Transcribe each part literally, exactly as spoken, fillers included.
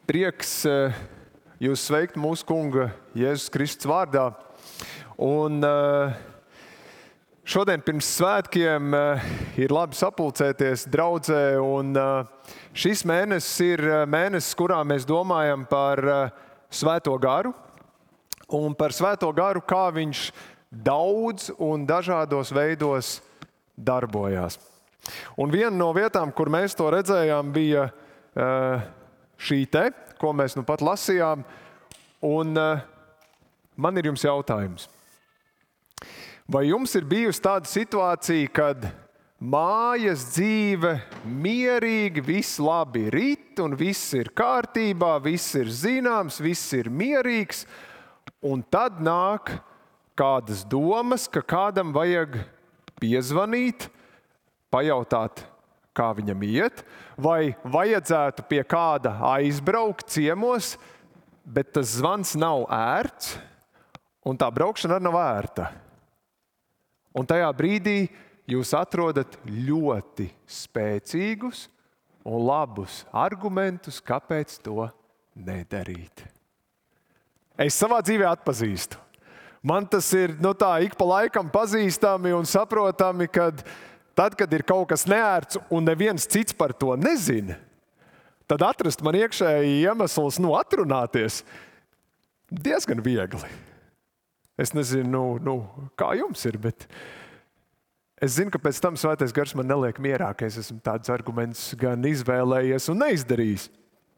prieks jūs sveikt mūsu kunga Jēzus Kristus vārdā. Un šodien pirms svētkiem ir labi sapulcēties draudzē, un šis mēnesis ir mēnesis, kurā mēs domājam par Svēto garu un par Svēto garu, kā viņš daudz un dažādos veidos darbojās. Un viena no vietām, kur mēs to redzējām, bija šī te, ko mēs nu pat lasījām, un man ir jums jautājums. Vai jums ir bijusi tāda situācija, kad mājas dzīve mierīgi, viss labi rit, un viss ir kārtībā, viss ir zināms, viss ir mierīgs, un tad nāk kādas domas, ka kādam vajag piezvanīt, pajautāt, kā viņam iet, vai vajadzētu pie kāda aizbraukt ciemos, bet tas zvans nav ērts, un tā braukšana arī nav ērta. Un tajā brīdī jūs atrodat ļoti spēcīgus un labus argumentus, kāpēc to nedarīt. Es savā dzīvē atpazīstu. Man tas ir nu tā ik pa laikam pazīstami un saprotami, kad tad, kad ir kaut kas neērts un neviens cits par to nezina, tad atrast man iekšēji iemesls nu, atrunāties diezgan viegli. Es nezinu, nu, nu, kā jums ir, bet es zinu, ka pēc tam Svētais Gars man neliek mierā, ka es esmu tādus argumentus gan izvēlējies un neizdarījis.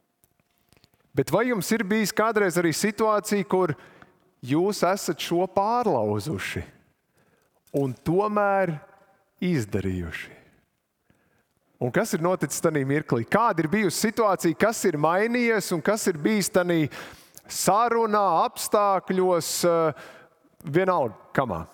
Bet vai jums ir bijis kādreiz arī situācija, kur jūs esat šo pārlauzuši un tomēr izdarījuši? Un kas ir noticis tajā mirklī? Kāda ir bijusi situācija, kas ir mainījies un kas ir bijis tajā sarunā, apstākļos, vienalga kamā?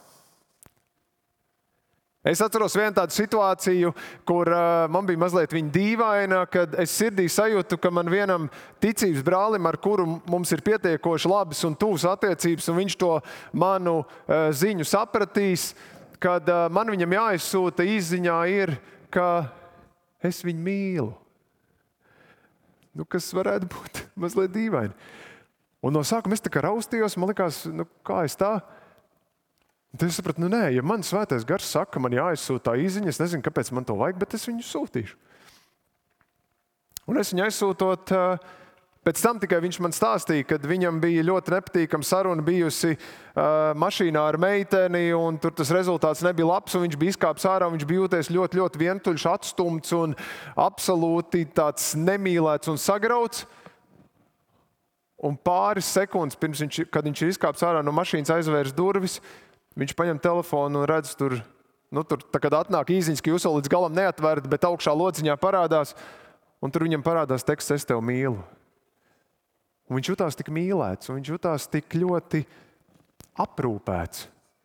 Es atceros vienu tādu situāciju, kur uh, man bija mazliet viņa dīvaina, kad es sirdī sajūtu, ka man vienam ticības brālim, ar kuru mums ir pietiekoši labas un tuvas attiecības, un viņš to manu uh, ziņu sapratīs, kad uh, man viņam jāizsūta izziņā ir, ka es viņu mīlu. Nu, kas varētu būt mazliet dīvaini. Un no sākuma es tā kā raustījos, man likās, nu, kā es tā? Tad es sapratu, nu nē, ja man Svētais Gars saka, man jāizsūta tā izziņa, es nezinu, kāpēc man to vajag, bet es viņu sūtīšu. Un es viņu aizsūtot, pēc tam tikai viņš man stāstīja, kad viņam bija ļoti nepatīkama saruna bijusi uh, mašīnā ar meiteni, un tur tas rezultāts nebija labs, un viņš bija izkāpis ārā, un viņš bija jūties ļoti, ļoti vientuļš, atstumts un absolūti tāds nemīlēts un sagrauts. Un pāris sekundes pirms viņš, kad viņš ir izkāpis ārā no mašīnas, aizvērs durvis, viņš paņem telefonu un redz tur, nu tur, tā kad atnāk īziņas, ka jūs vēl līdz galam neatverat, bet augšā lociņā parādās, un tur viņam parādās teksts, es tev mīlu. Un viņš jutās tik mīlēts, un viņš jutās tik ļoti aprūpēts.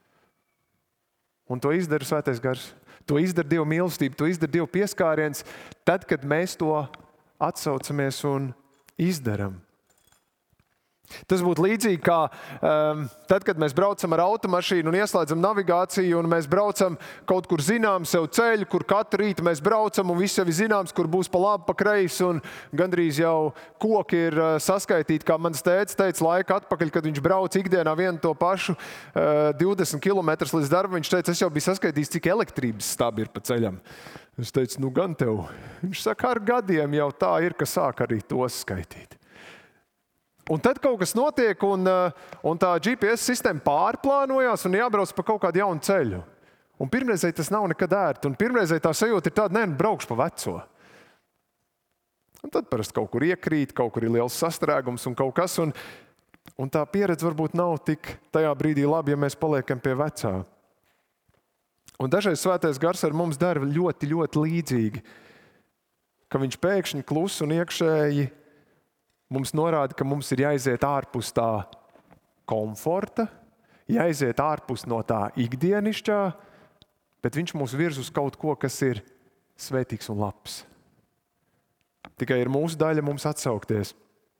Un to izdara Svētais Gars. To izdara Dieva mīlestība, to izdara Dieva pieskāriens, tad, kad mēs to atsaucamies un izdaram. Tas būtu līdzīgi kā um, tad, kad mēs braucam ar automašīnu un ieslēdzam navigāciju un mēs braucam kaut kur zinām sev ceļu, kur katru rītu mēs braucam un viss jau ir zināms, kur būs pa labi, pa kreisi un gandrīz jau koki ir uh, saskaitīti, kā mans tētis teica laika atpakaļ, kad viņš brauc ikdienā vienu to pašu uh, divdesmit kilometrus līdz darbu. Viņš teica, es jau biju saskaitījis, cik elektrības stabi ir pa ceļam. Es teicu, nu gan tev. Viņš saka, ar gadiem jau tā ir, ka sāk arī tos skaitīt. Un tad kaut kas notiek, un, un tā G P S sistēma pārplānojās un jābrauc pa kaut kādu jaunu ceļu. Un pirmreizēji tas nav nekad ērti, un pirmreizēji tā sajūta ir tāda, ne, nu braukšu pa veco. Un tad parasti kaut kur iekrīt, kaut kur ir liels sastrēgums un kaut kas, un, un tā pieredze varbūt nav tik tajā brīdī labi, ja mēs paliekam pie vecā. Un dažreiz Svētais Gars ar mums dara ļoti, ļoti līdzīgi, ka viņš pēkšņi klus un iekšēji mums norāda, ka mums ir jāiziet ārpus tā komforta, jāiziet ārpus no tā ikdienišķā, bet viņš mūs virz uz kaut ko, kas ir svētīgs un labs. Tikai ir mūsu daļa mums atsaukties.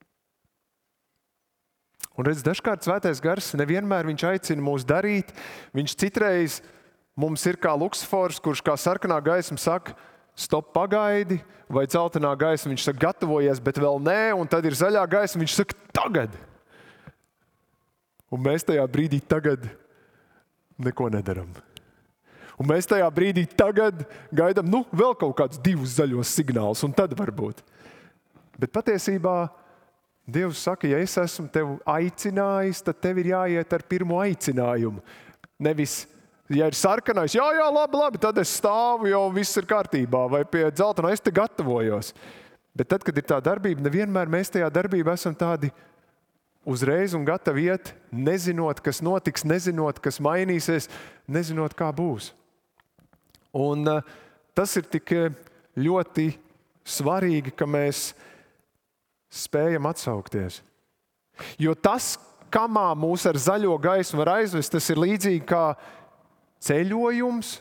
Un redz, dažkārt Svētais Gars nevienmēr viņš aicina mūs darīt, viņš citreiz mums ir kā Luksifors, kurš kā sarkanā gaisma saka, stop, pagaidi, vai dzeltenā gaisma, viņš saka, gatavojies, bet vēl nē, un tad ir zaļā gaisma, viņš saka, tagad. Un mēs tajā brīdī tagad neko nedaram. Un mēs tajā brīdī tagad gaidām, nu, vēl kaut kādus divus zaļos signālus, un tad varbūt. Bet patiesībā Dievs saka, ja es esmu tevi aicinājis, tad tev ir jāiet ar pirmo aicinājumu. Nevis, ja ir sarkanais, jā, jā, labi, labi, tad es stāvu, jau viss ir kārtībā, vai pie dzeltenā es te gatavojos. Bet tad, kad ir tā darbība, nevienmēr mēs tajā darbībā esam tādi uzreiz un gatavi iet, nezinot, kas notiks, nezinot, kas mainīsies, nezinot, kā būs. Un uh, tas ir tik ļoti svarīgi, ka mēs spējam atsaukties. Jo tas, kamā mūs ar zaļo gaismu var aizvest, tas ir līdzīgi kā ceļojums,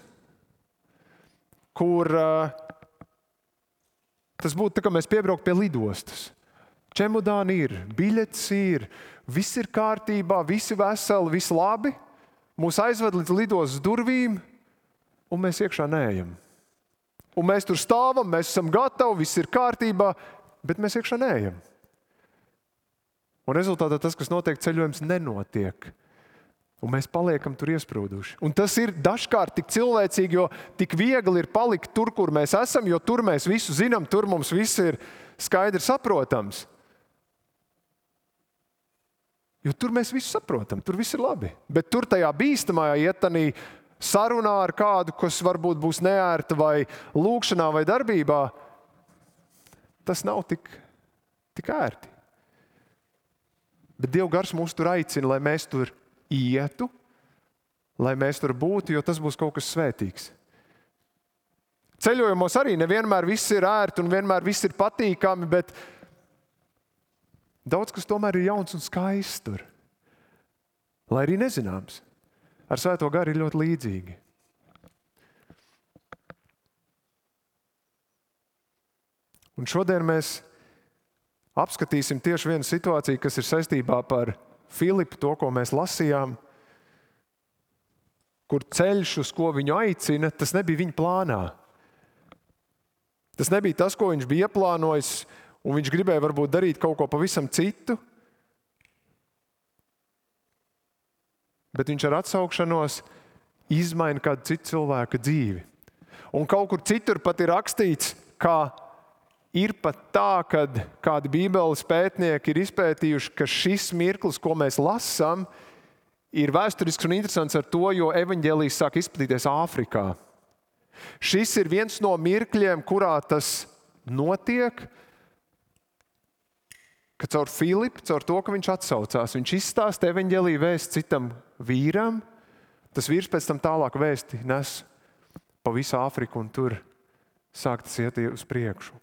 kur uh, tas būtu tā, ka mēs piebrauktu pie lidostas. Čemodāni ir, biļetes ir, viss ir kārtībā, visi veseli, viss labi. Mūs aizved līdz lidostas durvīm, un mēs iekšā neejam. Un mēs tur stāvam, mēs esam gatavi, viss ir kārtībā, bet mēs iekšā neejam. Un rezultātā tas, kas notiek, ceļojums nenotiek. Un mēs paliekam tur iesprūduši. Un tas ir dažkārt tik cilvēcīgi, jo tik viegli ir palikt tur, kur mēs esam, jo tur mēs visu zinām, tur mums viss ir skaidri saprotams. Jo tur mēs visu saprotam, tur viss ir labi. Bet tur tajā bīstamajā ietanī sarunā ar kādu, kas varbūt būs neērta vai lūkšanā vai darbībā, tas nav tik, tik ērti. Bet Dieva gars mūs tur aicina, lai mēs tur ietu, lai mēs tur būtu, jo tas būs kaut kas svētīgs. Ceļojumos arī nevienmēr viss ir ērti un vienmēr viss ir patīkami, bet daudz kas tomēr ir jauns un skaists tur. Lai arī nezināms. Ar Svēto garu ir ļoti līdzīgi. Un šodien mēs apskatīsim tieši vienu situāciju, kas ir saistībā par Filipu, to, ko mēs lasījām, kur ceļš, uz ko viņu aicina, tas nebija viņa plānā. Tas nebija tas, ko viņš bija ieplānojis, un viņš gribēja varbūt darīt kaut ko pavisam citu, bet viņš ar atsaukšanos izmaina kādu citu cilvēka dzīvi. Un kaut kur citur pat ir rakstīts, ka ir pat tā, kad kādi Bībeles pētnieki ir izpētījuši, ka šis mirklis, ko mēs lasām, ir vēsturisks un interesants ar to, jo evaņģēlijs sāk izplatīties Āfrikā. Šis ir viens no mirkļiem, kurā tas notiek, ka caur Filipu, caur to, ka viņš atsaucās, viņš izstāsta evaņģēlija vēsti citam vīram, tas vīrs pēc tam tālāk vēsti nes pa visu Āfriku un tur sāk tas iet uz priekšu.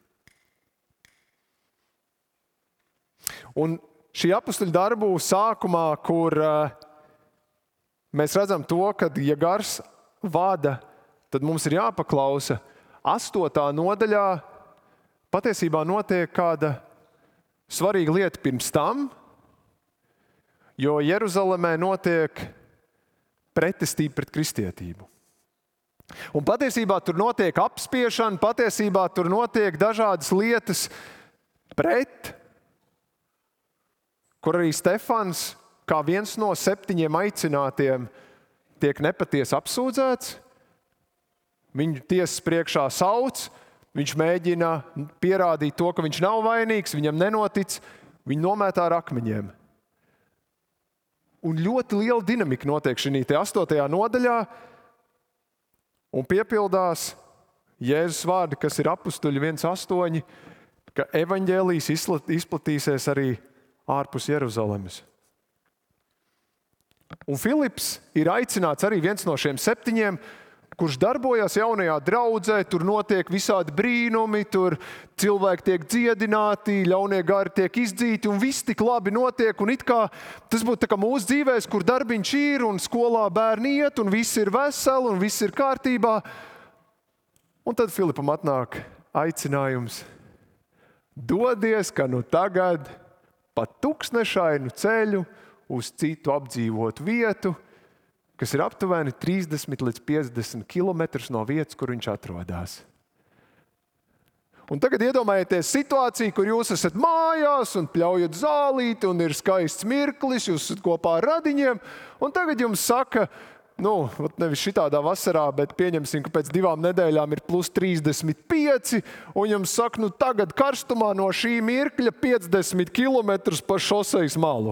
Un šī apustuļu darbu sākumā, kur uh, mēs redzam to, ka, ja gars vada, tad mums ir jāpaklausa. Astotā nodaļā patiesībā notiek kāda svarīga lieta pirms tam, jo Jeruzalemē notiek pretestība pret kristietību. Un patiesībā tur notiek apspiešana, patiesībā tur notiek dažādas lietas pret, kur arī Stefans, kā viens no septiņiem aicinātiem, tiek nepatiesi apsūdzēts. Viņu tiesas priekšā sauc, viņš mēģina pierādīt to, ka viņš nav vainīgs, viņam nenotic, viņu nomētā ar akmeņiem. Un ļoti liela dinamika notiek šī te astotajā nodaļā, un piepildās Jēzus vārdi, kas ir apustuļi viens astoņi, ka evaņģēlijs izplatīsies arī ārpus Jeruzalemes. Un Filips ir aicināts arī viens no šiem septiņiem, kurš darbojas jaunajā draudzē, tur notiek visādi brīnumi, tur cilvēki tiek dziedināti, ļaunie gari tiek izdzīti, un viss tik labi notiek, un it kā tas būtu tā kā mūsu dzīvēs, kur darbiņš ir, un skolā bērni iet, un viss ir veseli, un viss ir kārtībā. Un tad Filipam atnāk aicinājums: dodies, ka nu tagad pa tuksnešainu ceļu uz citu apdzīvotu vietu, kas ir aptuveni trīsdesmit līdz piecdesmit kilometrus no vietas, kur viņš atrodas. Un tagad iedomājieties situāciju, kur jūs esat mājās un pļaujat zālīti un ir skaists mirklis, jūs esat kopā ar radiņiem, un tagad jums saka, nu, nevis šitādā vasarā, bet pieņemsim, ka pēc divām nedēļām ir plus trīsdesmit pieci, un jums saka, nu tagad karstumā no šī mirkļa piecdesmit kilometrus pa šosejas malu.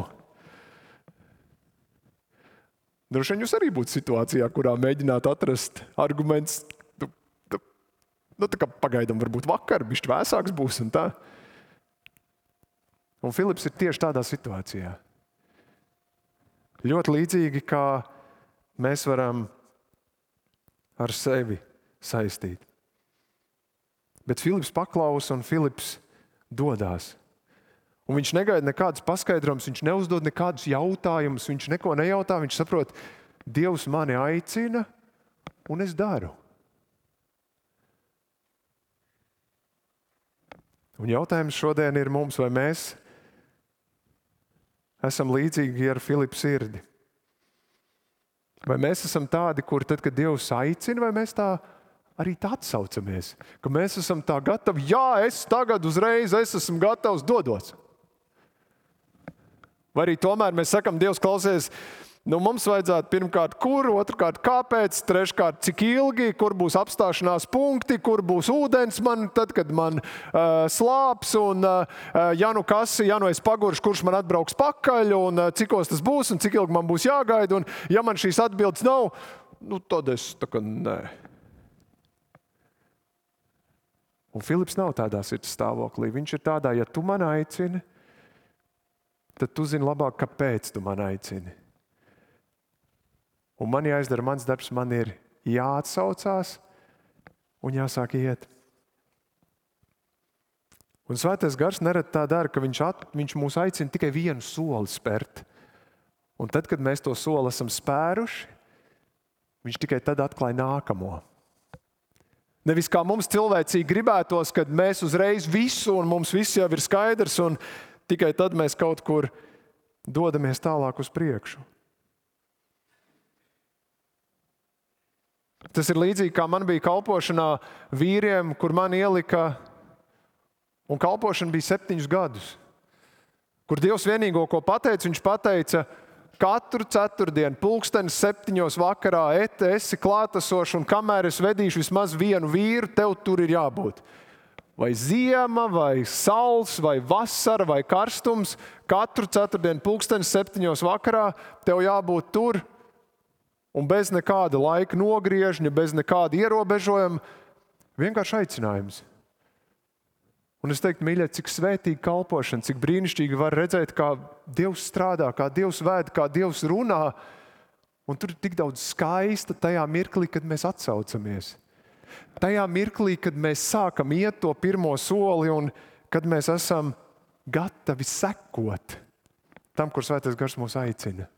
Droši vien jūs arī būtu situācijā, kurā mēģināt atrast arguments, nu, nu, nu tā kā pagaidam varbūt vakar, bišķi vēsāks būs un tā. Un Filips ir tieši tādā situācijā. Ļoti līdzīgi, kā mēs varam ar sevi saistīt. Bet Filips paklausa un Filips dodās. Un viņš negaida nekādus paskaidrojumus, viņš neuzdod nekādus jautājumus, viņš neko nejautā, viņš saprot, Dievs mani aicina un es daru. Un jautājums šodien ir mums, vai mēs esam līdzīgi ar Filipa sirdi. Vai mēs esam tādi, kur tad, kad Dievs aicina, vai mēs tā arī tā atsaucamies? Ka mēs esam tā gatavi, jā, es tagad uzreiz, es esmu gatavs dodos. Vai arī tomēr mēs sakam, Dievs klausies, nu mums vajadzētu pirmkārt kur, otrkārt kāpēc, treškārt cik ilgi, kur būs apstāšanās punkti, kur būs ūdens man, tad, kad man uh, slāps, un uh, ja nu kas, ja nu es paguršu, kurš man atbrauks pakaļ, un uh, cikos tas būs, un cik ilgi man būs jāgaida, un ja man šīs atbildes nav, nu tad es tā kā nē. Un Filips nav tādā sirds stāvoklī. Viņš ir tādā, ja tu man aicini, tad tu zini labāk, kāpēc tu man aicini. Un man jāizdara mans darbs, man ir jāatsaucās un jāsāk iet. Un Svētais Gars nerad tā dara, ka viņš, at, viņš mūs aicina tikai vienu soli spērt. Un tad, kad mēs to soli esam spēruši, viņš tikai tad atklāja nākamo. Nevis kā mums cilvēcīgi gribētos, kad mēs uzreiz visu un mums viss jau ir skaidrs un tikai tad mēs kaut kur dodamies tālāk uz priekšu. Tas ir līdzīgi, kā man bija kalpošanā vīriem, kur man ielika, un kalpošana bija septiņus gadus, kur Dievs vienīgo, ko pateica, viņš pateica, katru ceturtdienu, pulksteni septiņos vakarā, et, esi klātesošs, un kamēr es vedīšu vismaz vienu vīru, tev tur ir jābūt. Vai ziema, vai saules, vai vasara, vai karstums, katru ceturtdienu, pulksteni septiņos vakarā, tev jābūt tur, un bez nekāda laika nogriežņa, bez nekāda ierobežojuma, vienkārši aicinājums. Un es teiktu, mīļie, cik svētīga kalpošana, cik brīnišķīgi var redzēt, kā Dievs strādā, kā Dievs vēd, kā Dievs runā. Un tur ir tik daudz skaista tajā mirklī, kad mēs atsaucamies. Tajā mirklī, kad mēs sākam iet to pirmo soli un kad mēs esam gatavi sekot tam, kur Svētais Gars mūs aicina.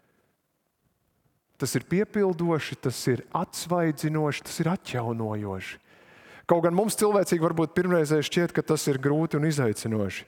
Tas ir piepildoši, tas ir atsvaidzinoši, tas ir atjaunojoši. Kaut gan mums cilvēcīgi varbūt pirmreizēji šķiet, ka tas ir grūti un izaicinoši.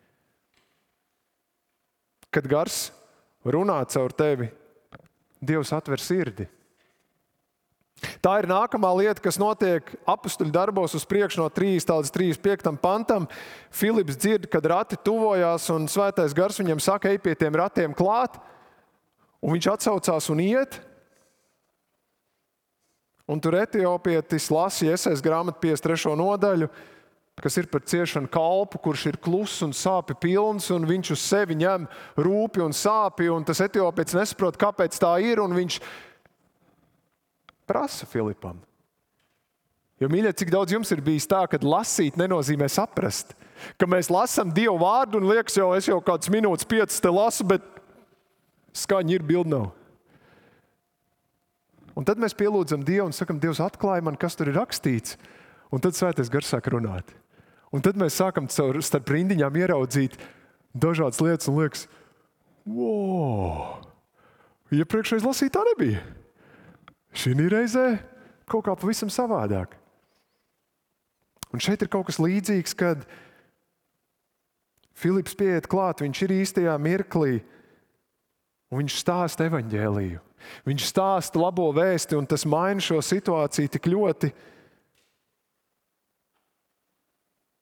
Kad Gars runā caur tevi, Dievs atver sirdi. Tā ir nākamā lieta, kas notiek apustuļu darbos uz priekšu no trīsdesmit līdz trīsdesmit piektam pantam. Filips dzird, kad rati tuvojās un Svētais Gars viņam saka, ej pie tiem ratiem klāt. Un viņš atsaucās un iet, un tur etiopietis lasīja Esaijas grāmatu piecdesmit trešo nodaļu, kas ir par ciešanu kalpu, kurš ir kluss un sāpi pilns, un viņš uz sevi ņem rūpi un sāpi, un tas etiopietis nesaprot, kāpēc tā ir, un viņš prasa Filipam. Jo, mīļie, cik daudz jums ir bijis tā, kad lasīt nenozīmē saprast, ka mēs lasām Dievu vārdu, un liekas jau, es jau kādas minūtes piecas te lasu, bet skaņa ir, bildi nav. Un tad mēs pielūdzam Dievu un sakam, Dievs atklāja man, kas tur ir rakstīts. Un tad Svētais Gars sāk runāt. Un tad mēs sākam starp rindiņām ieraudzīt dažādas lietas un liekas, wow, iepriekšreiz lasīt tā nebija. Šī reizē kaut kā pavisam savādāk. Un šeit ir kaut kas līdzīgs, kad Filips pieiet klāt, viņš ir īstajā mirklī, un viņš stāsta evaņģēliju. Viņš stāsta labo vēsti, un tas maina šo situāciju tik ļoti.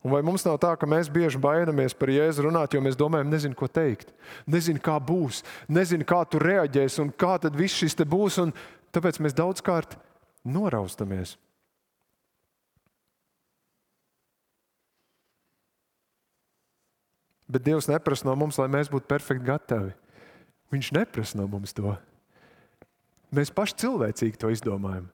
Un vai mums nav tā, ka mēs bieži bainamies par Jēzu runāt, jo mēs domājam, nezinu, ko teikt, nezinu, kā būs, nezinu, kā tu reaģēsi un kā tad viss šis te būs, un tāpēc mēs daudzkārt noraustamies. Bet Dievs neprasa no mums, lai mēs būtu perfekti gatavi. Viņš neprasa no mums to. Mēs paši cilvēcīgi to izdomājam.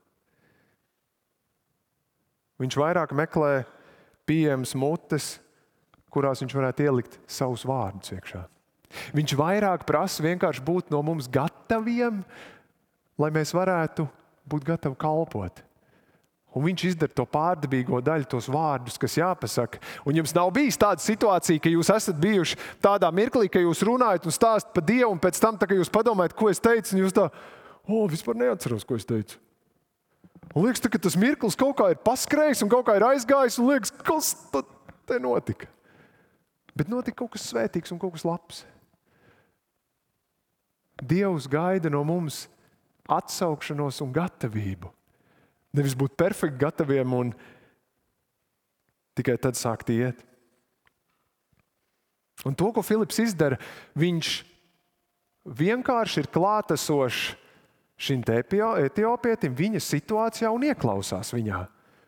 Viņš vairāk meklē pieejams mutes, kurās viņš varētu ielikt savus vārdus iekšā. Viņš vairāk prasa vienkārši būt no mums gataviem, lai mēs varētu būt gatavi kalpot. Un viņš izdara to pārdabīgo daļu, tos vārdus, kas jāpasaka. Un jums nav bijis tāda situācija, ka jūs esat bijuši tādā mirklī, ka jūs runājat un stāstat par Dievu, un pēc tam, tā, ka jūs padomājat, ko es teicu, un jūs tā, o, vispār neatceros, ko es teicu. Un liekas, ka tas mirklis kaut kā ir paskrējis un kaut kā ir aizgājis, un liekas, kas tad te notika? Bet notika kaut kas svētīgs un kaut kas labs. Dievs gaida no mums atsaukšanos un gatavību. Nevis būt perfekti gataviem un tikai tad sākt iet. Un to, ko Filips izdara, viņš vienkārši ir klātesošs šim te etiopietim viņa situācijā un ieklausās viņā.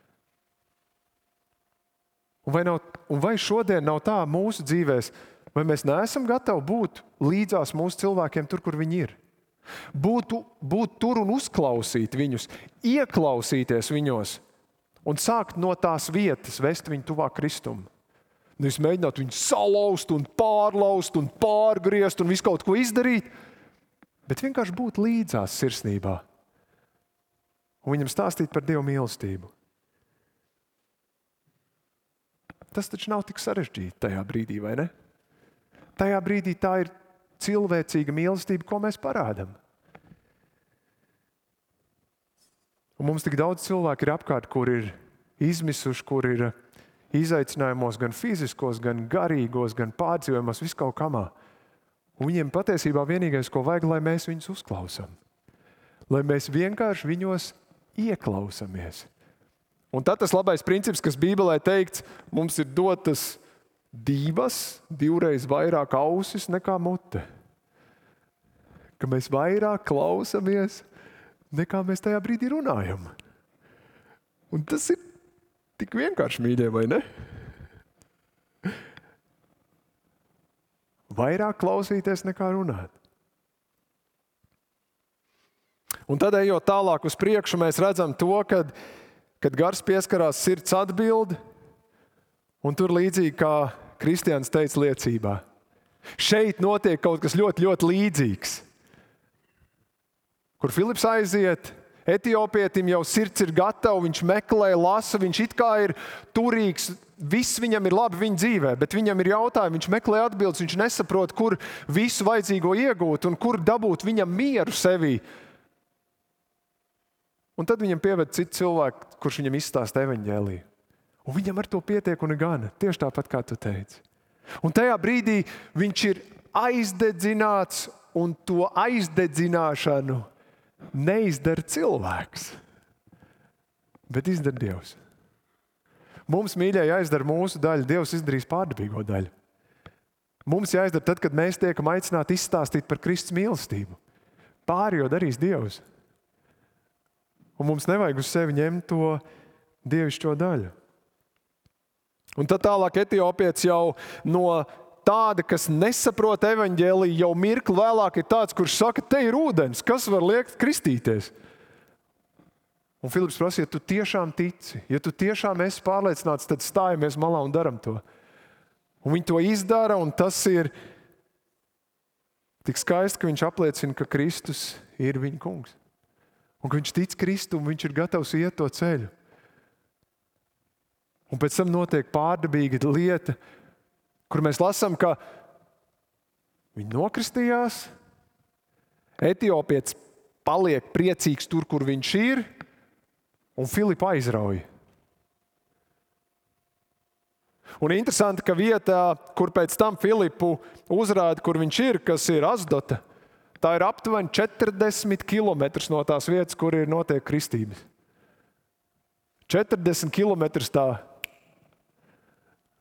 Un vai, nav, un vai šodien nav tā mūsu dzīvēs, vai mēs neesam gatavi būt līdzās mūsu cilvēkiem tur, kur viņi ir? Būt, būt tur un uzklausīt viņus, ieklausīties viņos un sākt no tās vietas vest viņu tuvāk Kristum. Nevis mēģināt viņu salauzt un pārlaust un pārgriezt un visu kaut ko izdarīt, bet vienkārši būt līdzās sirsnībā un viņam stāstīt par Dieva mīlestību. Tas taču nav tik sarežģīti tajā brīdī, vai ne? Tajā brīdī tā ir cilvēcīga mīlestība, ko mēs parādam. Un mums tik daudz cilvēku ir apkārt, kur ir izmisuši, kur ir izaicinājumos gan fiziskos, gan garīgos, gan pārdzīvojumos, visu kaut kamā. Un viņiem patiesībā vienīgais, ko vajag, lai mēs viņus uzklausām. Lai mēs vienkārši viņos ieklausamies. Un tad tas labais princips, kas Bībelē teikts, mums ir dotas divas, divreiz vairāk ausis nekā mute. Ka mēs vairāk klausamies, nekā mēs tajā brīdī runājam. Un tas ir tik vienkārši, mīļie, vai ne? Vairāk klausīties nekā runāt. Un tad, ejot tālāk uz priekšu, mēs redzam to, kad, kad gars pieskarās, sirds atbild, un tur līdzīgi kā Kristians teica liecībā. Šeit notiek kaut kas ļoti, ļoti līdzīgs. Kur Filips aiziet, etiopietim jau sirds ir gatava, viņš meklē, lasa, viņš it kā ir turīgs, viss viņam ir labi viņa dzīvē, bet viņam ir jautājumi, viņš meklē atbildes, viņš nesaprot, kur visu vajadzīgo iegūt un kur dabūt viņam mieru sevī. Un tad viņam pieved citu cilvēku, kurš viņam izstāsta evaņģēliju. Un viņam ar to pietiek un ir gana, tieši tāpat, kā tu teici. Un tajā brīdī viņš ir aizdedzināts, un to aizdedzināšanu neizdara cilvēks, bet izdara Dievs. Mums, mīļie, jāizdara mūsu daļa, Dievs izdarīs pārdabīgo daļu. Mums jāizdara tad, kad mēs tiekam aicināti izstāstīt par Kristus mīlestību. Pārējo darīs Dievs. Un mums nevajag uz sevi ņemt to dievišķo daļu. Un tad tālāk etiopietis jau no tāda, kas nesaprot evaņģēliju, jau mirkli vēlāk ir tāds, kurš saka, te ir ūdens, kas var liekt kristīties? Un Filips prasa, ja tu tiešām tici, ja tu tiešām esi pārliecināts, tad stājamies malā un daram to. Un viņi to izdara, un tas ir tik skaisti, ka viņš apliecina, ka Kristus ir viņa kungs. Un ka viņš tic Kristu, un viņš ir gatavs iet to ceļu. Un pēc tam notiek pārdabīga lieta, kur mēs lasām, ka viņi nokristījās, etiopietis paliek priecīgs tur, kur viņš ir, un Filipu aizrauja. Un interesanti, ka vietā, kur pēc tam Filipu uzrāda, kur viņš ir, kas ir Asdota, tā ir aptuveni četrdesmit kilometrus no tās vietas, kur ir notiek kristības. četrdesmit kilometrus tā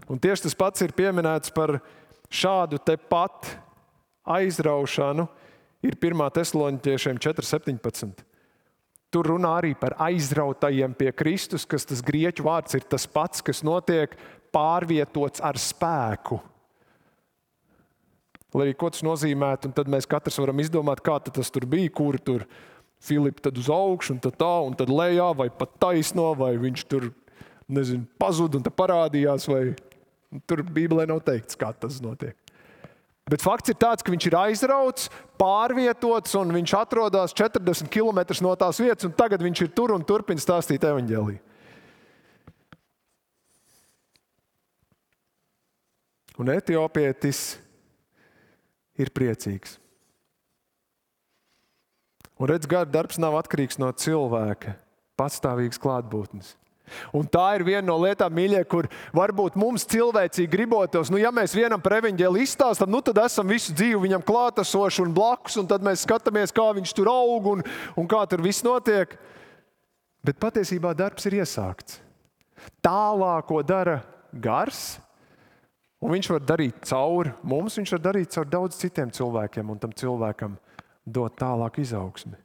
Un tieši tas pats ir pieminēts par šādu te pat aizraušanu, ir pirmā Tesaloniķiešiem četri septiņpadsmit. Tur runā arī par aizrautajiem pie Kristus, kas tas grieķu vārds ir tas pats, kas notiek pārvietots ar spēku. Lai ko tas nozīmētu, un tad mēs katrs varam izdomāt, kā tas tur bija, kur tur Filipa tad uz augšu, un tad tā, un tad lejā, vai pat taisno, vai viņš tur, nezinu, pazud un tad parādījās, vai tur Bībelē nav teikts, kā tas notiek. Bet fakts ir tāds, ka viņš ir aizrauts, pārvietots, un viņš atrodas četrdesmit kilometrus no tās vietas, un tagad viņš ir tur un turpina stāstīt evaņģēliju. Un etiopietis ir priecīgs. Un redz, gara darbs nav atkarīgs no cilvēka, patstāvīgas klātbūtnes. Un tā ir viena no lietām, mīļie, kur varbūt mums cilvēcīgi gribotos, nu ja mēs vienam par evaņģēliju izstāstam, nu tad esam visu dzīvi viņam klātesoši un blakus, un tad mēs skatāmies, kā viņš tur aug un, un kā tur viss notiek. Bet patiesībā darbs ir iesākts. Tālāko dara Gars, un viņš var darīt cauri mums, viņš var darīt cauri daudz citiem cilvēkiem, un tam cilvēkam dot tālāk izaugsmi.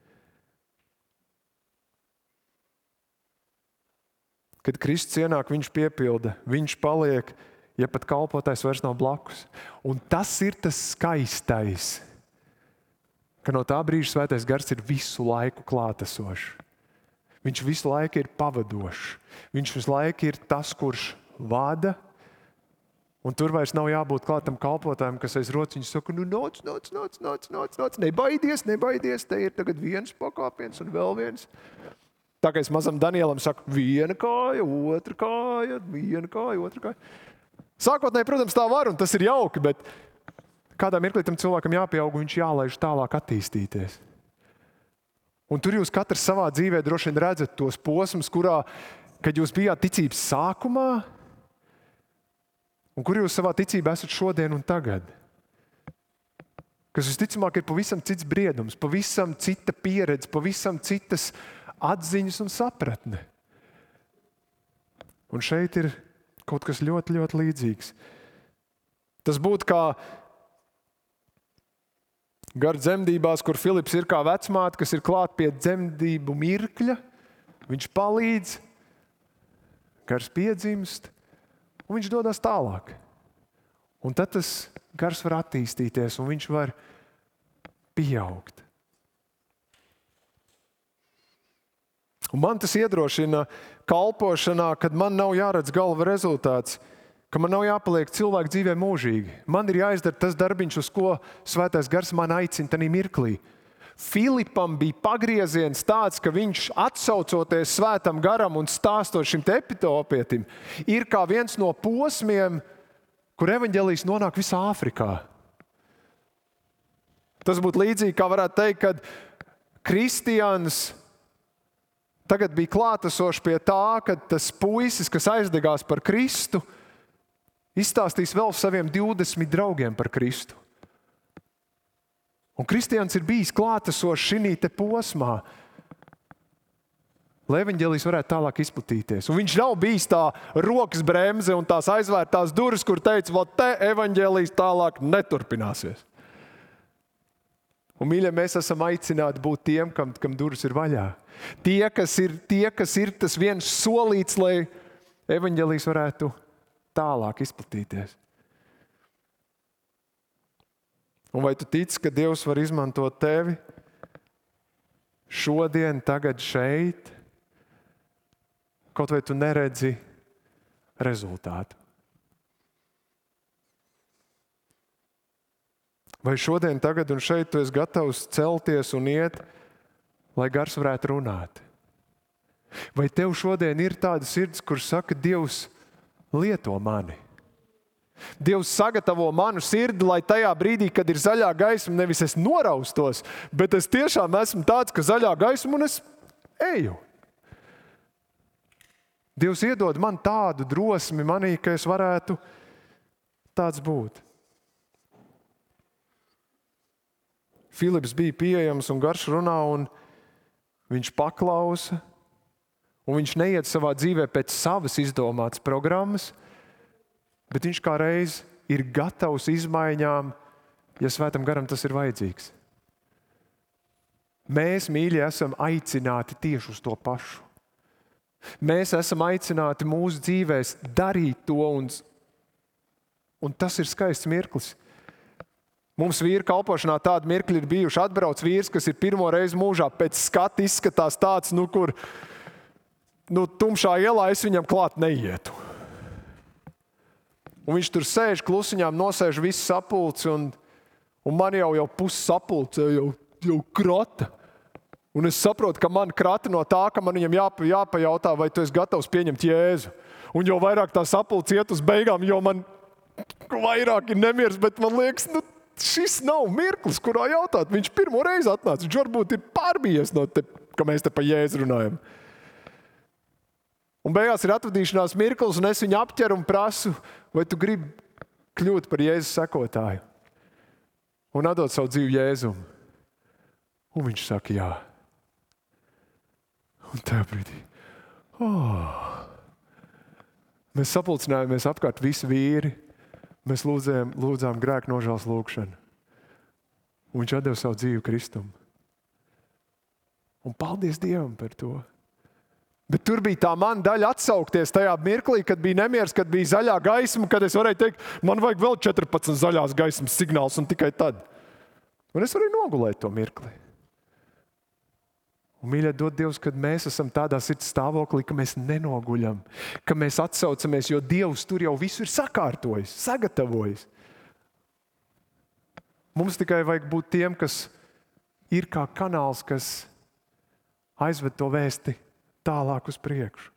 Kad Kristus ienāk, viņš piepilda, viņš paliek, ja pat kalpotājs vairs nav blakus. Un tas ir tas skaistais, ka no tā brīža Svētais Gars ir visu laiku klātesošs. Viņš visu laiku ir pavadošs. Viņš visu laiku ir tas, kurš vada, un tur vairs nav jābūt klātam kalpotājam, kas aiz rociņas saka, nu nāc, nāc, nāc, nāc, nāc, nāc, nebaidies, nebaidies, te ir tagad viens pakāpiens un vēl viens. Tā kā es mazam Danielam saku, viena kāja, otra kāja, viena kāja, otra kāja. Sākotnēji, protams, tā var, un tas ir jauki, bet kādā mirklī tam cilvēkam jāpieaug, un viņš jālaiž tālāk attīstīties. Un tur jūs katrs savā dzīvē droši vien redzat tos posmus, kurā, kad jūs bijāt ticības sākumā, un kur jūs savā ticībā esat šodien un tagad. Kas visticamāk ir pavisam cits briedums, pavisam cita pieredze, pavisam citas atziņas un sapratne. Un šeit ir kaut kas ļoti, ļoti līdzīgs. Tas būtu kā gar dzemdībās, kur Filips ir kā vecmāte, kas ir klāt pie dzemdību mirkļa. Viņš palīdz, Gars piedzimst, un viņš dodas tālāk. Un tad tas Gars var attīstīties, un viņš var pieaugt. Un man tas iedrošina kalpošanā, kad man nav jāredz galva rezultāts, ka man nav jāpaliek cilvēku dzīvē mūžīgi. Man ir jāizdara tas darbiņš, uz ko Svētais Gars man aicina tajā mirklī. Filipam bija pagrieziens tāds, ka viņš atsaucoties Svētam Garam un stāstot šim te etiopietim, ir kā viens no posmiem, kur evaņģēlijs nonāk visā Āfrikā. Tas būtu līdzīgi, kā varētu teikt, kad kristians tagad bija klātesošs pie tā, ka tas puisis, kas aizdegās par Kristu, izstāstīs vēl saviem divdesmit draugiem par Kristu. Un kristians ir bijis klātesošs šī te posmā, lai evaņģēlijs varētu tālāk izplatīties. Un viņš nav bijis tā rokas bremze un tās aizvērtās durvis, kur teica, vot te evaņģēlijs tālāk neturpināsies. Un, mīļie, mēs esam aicināti būt tiem, kam, kam durvis ir vaļā. Tie kas ir, tie, kas ir tas viens solīts, lai evaņģēlijs varētu tālāk izplatīties. Un vai tu tici, ka Dievs var izmantot tevi šodien, tagad, šeit, kaut vai tu neredzi rezultātu? Vai šodien, tagad un šeit tu esi gatavs celties un iet, lai Gars varētu runāt? Vai tev šodien ir tāda sirds, kur saka, Dievs lieto mani? Dievs sagatavo manu sirdi, lai tajā brīdī, kad ir zaļā gaisma, nevis es noraustos, bet es tiešām esmu tāds, ka zaļā gaisma un es eju. Dievs iedod man tādu drosmi manī, ka es varētu tāds būt. Filips bija pieejams un Gars runā, un viņš paklausa, un viņš neiet savā dzīvē pēc savas izdomātas programmas, Bet viņš kā reiz ir gatavs izmaiņām, ja Svētam garam tas ir vajadzīgs. Mēs, mīļie, esam aicināti tieši uz to pašu. Mēs esam aicināti mūsu dzīvēs darīt to, un, un tas ir skaists mirklis. Mums vīru kalpošanā tādi mirkļi ir bijuši. Atbrauc vīrs, kas ir pirmo reizi mūžā, pēc skata izskatās tāds, nu, kur nu, tumšā ielā es viņam klāt neietu. Un viņš tur sēž klusiņām, nosēž visu sapulci, un, un man jau, jau pusi sapulce, jau, jau krata. Un es saprotu, ka man krata no tā, ka man viņam jāpa, jāpajautā, vai tu esi gatavs pieņemt Jēzu. Un jo vairāk tā sapulce iet uz beigām, jo man vairāk ir nemieris, bet man liekas, nu, šis nav mirklis, kurā jautāt. Viņš pirmo reizi atnāca, viņš varbūt ir pārbijies no te, ka mēs te pa Jēzu runājam. Un beigās ir atvadīšanās mirklis, un es viņu apķeru un prasu, vai tu gribi kļūt par Jēzus sekotāju un atdot savu dzīvi Jēzum. Un viņš saka, jā. Un tajā brīdī, oh, mēs sapulcinājāmies apkārt visi vīri, mēs lūdzējām, lūdzām grēku nožēlas lūgšanu. Un viņš atdeva savu dzīvi Kristum. Un paldies Dievam par to. Bet tur bija tā mana daļa atsaukties tajā mirklī, kad bija nemieris, kad bija zaļā gaisma, kad es varēju teikt, man vajag vēl četrpadsmit zaļās gaismas signāls, un tikai tad. Un es varēju nogulēt to mirkli. Un, mīļie, dod Dievs, kad mēs esam tādā sirds stāvoklī, ka mēs nenoguļam, ka mēs atsaucamies, jo Dievs tur jau visu ir sakārtojis, sagatavojis. Mums tikai vajag būt tiem, kas ir kā kanāls, kas aizved to vēsti tālāk uz priekšu.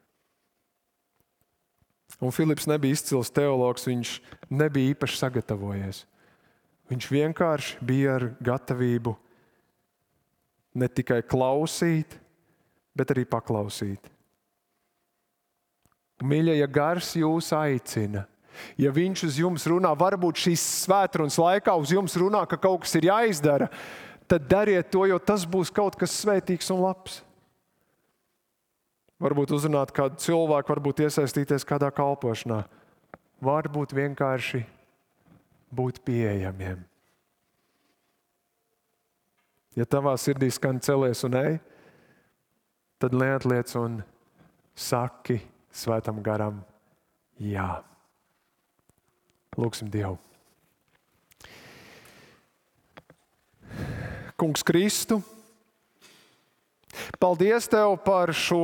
Un Filips nebija izcils teologs, viņš nebija īpaši sagatavojies. Viņš vienkārši bija ar gatavību ne tikai klausīt, bet arī paklausīt. Mīļie, ja gars jūs aicina, ja viņš uz jums runā, varbūt šīs svētrunas laikā uz jums runā, ka kaut kas ir jāizdara, tad dariet to, jo tas būs kaut kas svētīgs un labs. Varbūt uzrunāt kādu cilvēku, varbūt iesaistīties kādā kalpošanā. Varbūt vienkārši būt pieejamiem. Ja tavā sirdī skan celies un ej, tad neatliec un saki Svētam garam jā. Lūksim Dievu. Kungs Kristu, paldies Tev par šo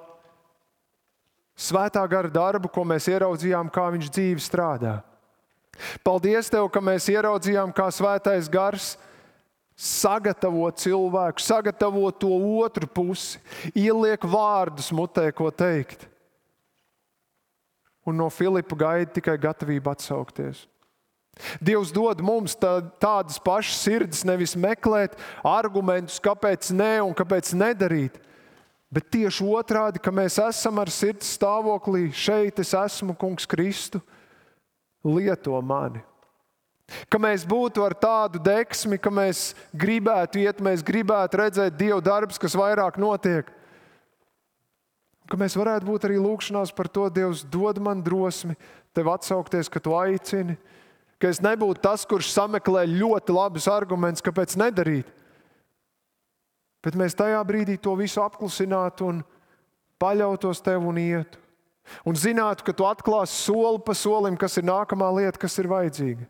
Svētā gara darbu, ko mēs ieraudzījām, kā viņš dzīvi strādā. Paldies Tev, ka mēs ieraudzījām, kā Svētais gars sagatavo cilvēku, sagatavo to otru pusi, ieliek vārdus mutē, ko teikt. Un no Filipa gaida tikai gatavību atsaukties. Dievs dod mums tā, tādas pašas sirdis, nevis meklēt argumentus, kāpēc nē un kāpēc nedarīt, bet tieši otrādi, ka mēs esam ar sirds stāvoklī, šeit es esmu, Kungs Kristu, lieto mani. Ka mēs būtu ar tādu deksmi, ka mēs gribētu iet, mēs gribētu redzēt Dieva darbus, kas vairāk notiek. Ka mēs varētu būt arī lūkšanās par to, Dievs, dod man drosmi Tev atsaukties, ka Tu aicini, ka es nebūtu tas, kurš sameklē ļoti labus argumentus, kāpēc nedarīt. Bet mēs tajā brīdī to visu apklusinātu un paļautos Tev un ietu. Un zinātu, ka Tu atklāsi soli pa solim, kas ir nākamā lieta, kas ir vajadzīga.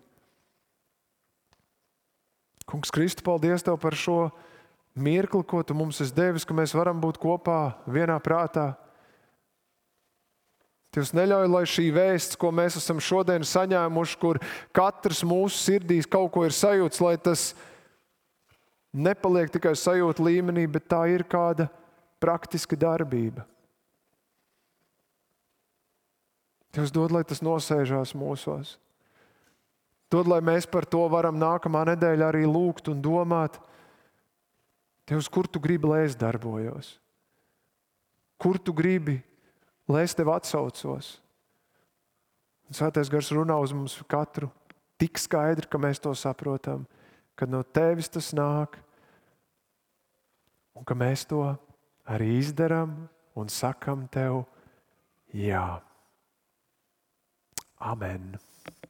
Kungs Kristu, paldies Tev par šo mirkli, ko Tu mums esi devis, ka mēs varam būt kopā vienā prātā. Dievs, neļauj, lai šī vēsts, ko mēs esam šodien saņēmuši, kur katrs mūsu sirdīs kaut ko ir sajūts, lai tas nepaliek tikai sajūta līmenī, bet tā ir kāda praktiska darbība. Dievs, dod, lai tas nosēžās mūsos. Dod, lai mēs par to varam nākamā nedēļa arī lūgt un domāt. Dievs, kur Tu gribi, lai es darbojos? Kur Tu gribi, lai es Tev atsaucos? Un Svētais gars runā uz mums katru tik skaidri, ka mēs to saprotam, kad no Tevis tas nāk un ka mēs to arī izdaram un sakam Tev jā. Amen.